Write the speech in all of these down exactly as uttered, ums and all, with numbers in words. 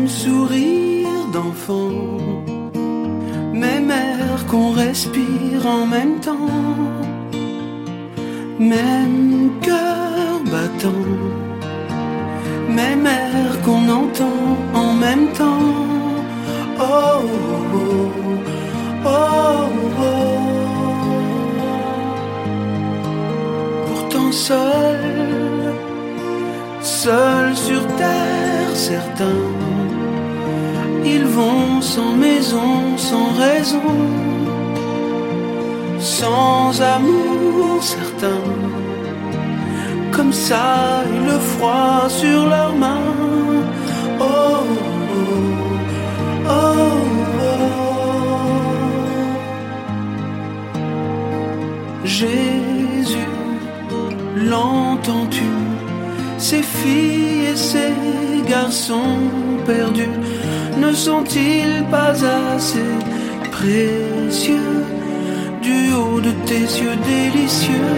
mêmes sourires d'enfant, même air qu'on respire en même temps, même cœur battant, même air qu'on entend en même temps. Oh, oh, oh, oh, oh. Pourtant seul, seul sur terre, certains, ils vont sans maison, sans raison, sans amour, certains, comme ça, et le froid sur leurs mains. Oh, oh, oh, oh. Jésus, l'entends-tu? Ces filles et ces garçons perdus ne sont-ils pas assez précieux du haut de tes yeux délicieux?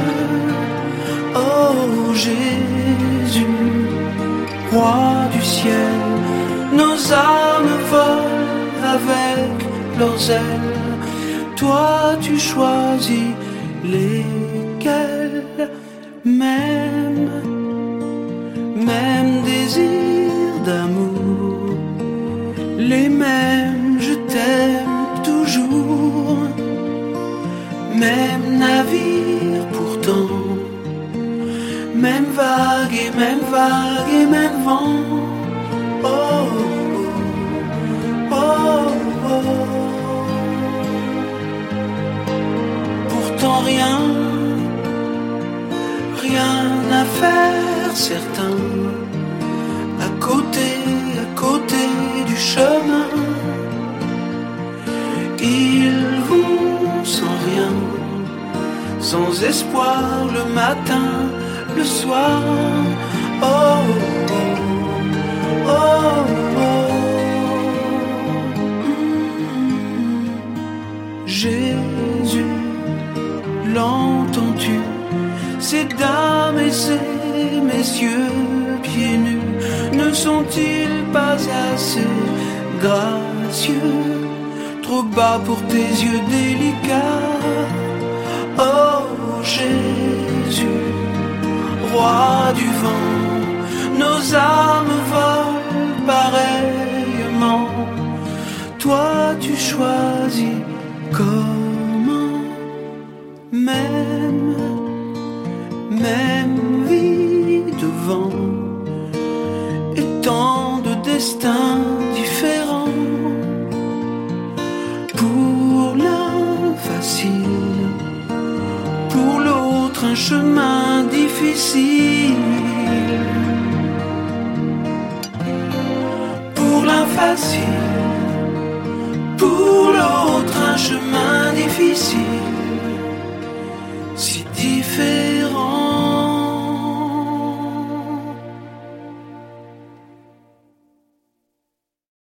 Oh Jésus, roi du ciel, nos âmes volent avec leurs ailes. Toi tu choisis lesquelles, même, même désir d'amour, les mêmes je t'aime toujours, même navire pourtant, même vague et même vague et même vent. Oh, oh, oh, oh. Pourtant rien, rien à faire, certains, à côté, à côté du chemin. Ils vont sans rien, sans espoir le matin, le soir. Oh, oh, oh, oh. Mm. Jésus, l'entends-tu? Ces dames et ces messieurs pieds nus ne sont-ils pas assez gracieux, trop bas pour tes yeux délicats? Oh Jésus, roi du vent, nos âmes volent pareillement. Toi tu choisis comment, même, même vie devant, et tant de destins différents. Pour l'un facile, pour l'autre un chemin difficile. Pour l'un facile,